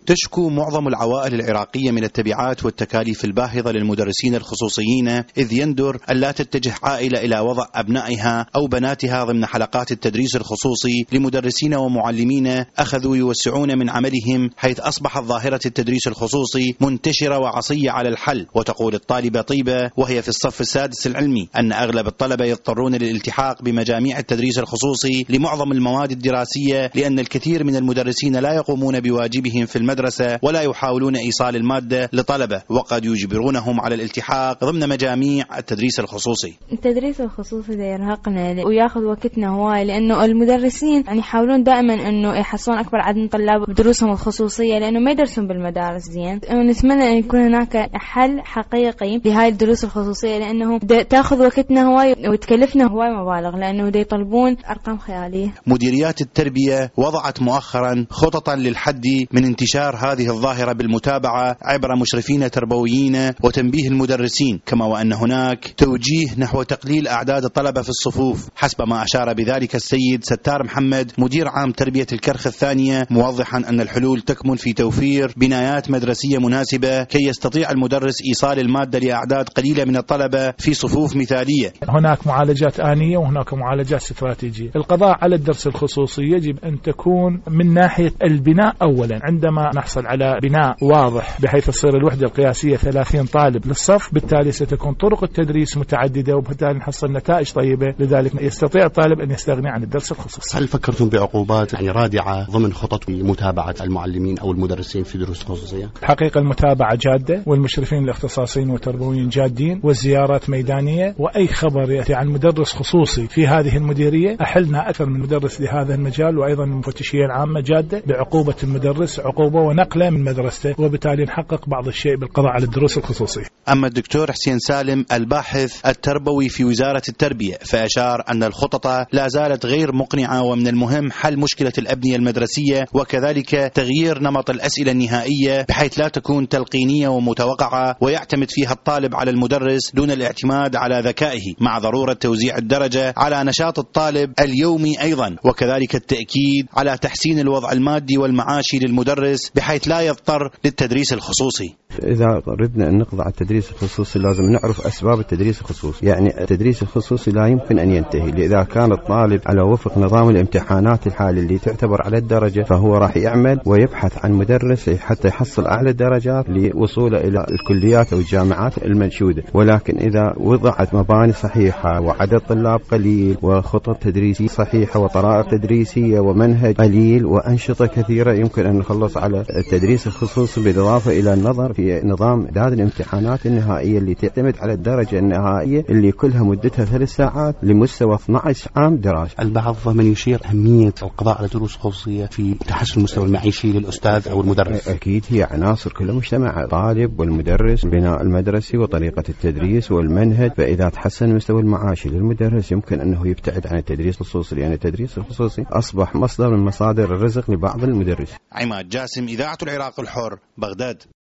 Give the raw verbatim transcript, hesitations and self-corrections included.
تشكو معظم العوائل العراقية من التبعات والتكاليف الباهظة للمدرسين الخصوصيين، إذ يندر أن لا تتجه عائلة إلى وضع أبنائها أو بناتها ضمن حلقات التدريس الخصوصي لمدرسين ومعلمين أخذوا يوسعون من عملهم، حيث أصبحت ظاهرة التدريس الخصوصي منتشرة وعصية على الحل. وتقول الطالبة طيبة وهي في الصف السادس العلمي أن أغلب الطلبة يضطرون للالتحاق بمجاميع التدريس الخصوصي لمعظم المواد الدراسية، لأن الكثير من المدرسين لا يقومون بواجبهم في المدرسة ولا يحاولون إيصال المادة لطلبة، وقد يجبرونهم على الالتحاق ضمن مجاميع التدريس الخصوصي. التدريس الخصوصي ده يرهقنا وياخذ وقتنا هواي، لأنه المدرسين يعني يحاولون دائما إنه يحصلون أكبر عدد من طلاب بدروسهم الخصوصية، لأنه ما يدرسون بالمدارس زين. ونتمنى أن يكون هناك حل حقيقي لهاي الدروس الخصوصية، لأنه تأخذ وقتنا هواي وتكلفنا هواي مبالغ، لأنه دا يطلبون أرقام خيالية. مديريات التربية وضعت مؤخرا خططا للحد من انتشار هذه الظاهرة بالمتابعة عبر مشرفين تربويين وتنبيه المدرسين، كما وأن هناك توجيه نحو تقليل أعداد الطلبة في الصفوف، حسب ما أشار بذلك السيد ستار محمد مدير عام تربية الكرخ الثانية، موضحا أن الحلول تكمن في توفير بنايات مدرسية مناسبة كي يستطيع المدرس إيصال المادة لأعداد قليلة من الطلبة في صفوف مثالية. هناك معالجات آنية وهناك معالجات استراتيجية. القضاء على الدرس الخصوصي يجب أن تكون من ناحية البناء أولا، عندما نحصل على بناء واضح بحيث تصير الوحدة القياسية ثلاثين طالب للصف، بالتالي ستكون طرق التدريس متعددة وبالتالي نحصل نتائج طيبة، لذلك يستطيع الطالب أن يستغني عن الدرس الخصوصي. هل فكرتم بعقوبات يعني رادعة ضمن خطط متابعة المعلمين أو المدرسين في دروس خصوصية؟ حقيقة المتابعة جادة، والمشرفين الاختصاصيين والتربويين جادين، والزيارات ميدانية، وأي خبر يأتي عن مدرس خصوصي في هذه المديرية أحلنا أكثر من مدرس لهذا المجال، وأيضا المفتشية العامة جادة بعقوبة المدرس عقوبة ونقله من مدرسته، وبالتالي نحقق بعض الشيء بالقضاء على الدروس الخصوصية. أما الدكتور حسين سالم الباحث التربوي في وزارة التربية فأشار أن الخطط لا زالت غير مقنعة، ومن المهم حل مشكلة الأبنية المدرسية وكذلك تغيير نمط الأسئلة النهائية بحيث لا تكون تلقينية ومتوقعة ويعتمد فيها الطالب على المدرس دون الاعتماد على ذكائه، مع ضرورة توزيع الدرجة على نشاط الطالب اليومي أيضا، وكذلك التأكيد على تحسين الوضع المادي والمعاشي للمدرس بحيث لا يضطر للتدريس الخصوصي. إذا ردنا أن نقضي على التدريس الخصوصي لازم نعرف أسباب التدريس الخصوصي. يعني التدريس الخصوصي لا يمكن أن ينتهي، إذا كان الطالب على وفق نظام الامتحانات الحالي اللي تعتبر على الدرجة، فهو راح يعمل ويبحث عن مدرس حتى يحصل أعلى درجات لوصوله إلى الكليات أو الجامعات المنشودة. ولكن إذا وضعت مباني صحيحة وعدد طلاب قليل وخطط تدريسية صحيحة وطرائق تدريسية ومنهج قليل وأنشطة كثيرة، يمكن أن نخلص على التدريس الخصوصي، بالإضافة إلى النظر في نظام إعداد الامتحانات النهائية اللي تعتمد على الدرجة النهائية اللي كلها مدتها ثلاث ساعات لمستوى اثني عشر عام دراسة. البعض من يشير أهمية القضاء على دروس خصوصية في تحسن المستوى المعيشي للأستاذ أو المدرس. أكيد هي عناصر كل مجتمع، الطالب والمدرس، البناء المدرسي وطريقة التدريس والمنهج. فإذا تحسن المستوى المعاشي للمدرس يمكن أنه يبتعد عن التدريس الخصوصي، لأن يعني التدريس الخصوصي أصبح مصدر من مصادر الرزق لبعض المدرسين. عماد جاسم، إذاعة العراق الحر، بغداد.